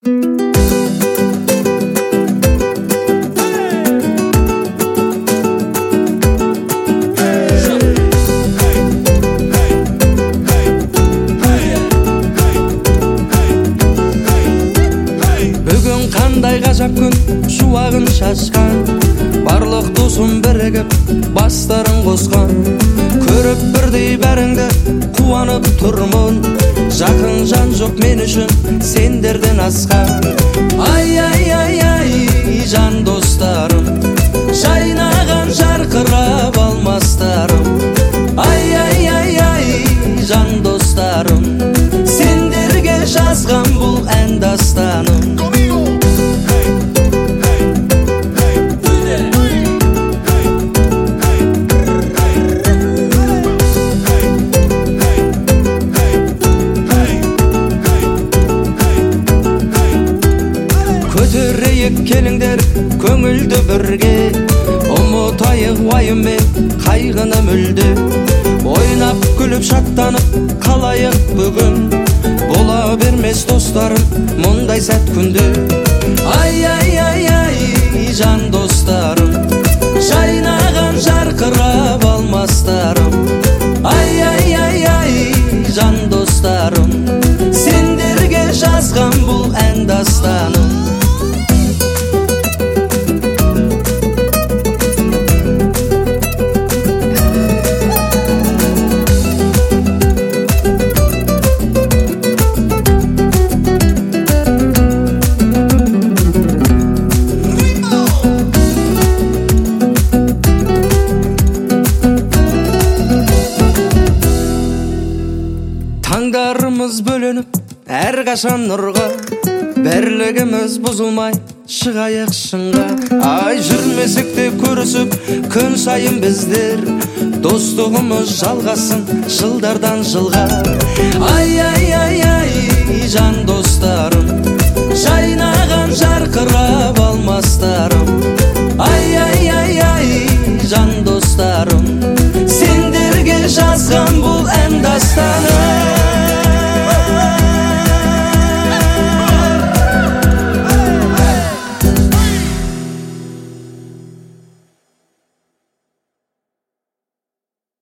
Бүгін қандай ғажап күн, шуағын шашқан, барлық досым бірігіп бастарын қосқан. Көріп бірдей бәріңді қуанып тұрмын, жақын жан жоқ мен үшін сендерден асқан. Ай ай ай ай жан достарым, жайнаған жарқырап алмастарым. Ай ай ай ай жан достарым, сендерге жазған бұл ән дастаным. Көтерейік келіңдер көңілді бірге, ұмытайық уайым мен қайғыны мүлде. Ойнап күліп шаттанып қалайық бүгін, бола бермес достарым мұндай сәт күнде. Ай ай ай ай жан достарым, жайнаған жарқырап алмастарым. Ай ай ай ай жан достарым, сендерге жазған бұл ән дастаным. Таңдарымыз бөленіп әрқашан нұрға, бірлігіміз бұзылмай шығайық шыңға. Ай жүрмесек те көрісіп күн сайын біздер, достығымыз жалғасын жылдардан жылға. Ай ай ай ай жан достарым, жайнаған жарқырап алмастарым.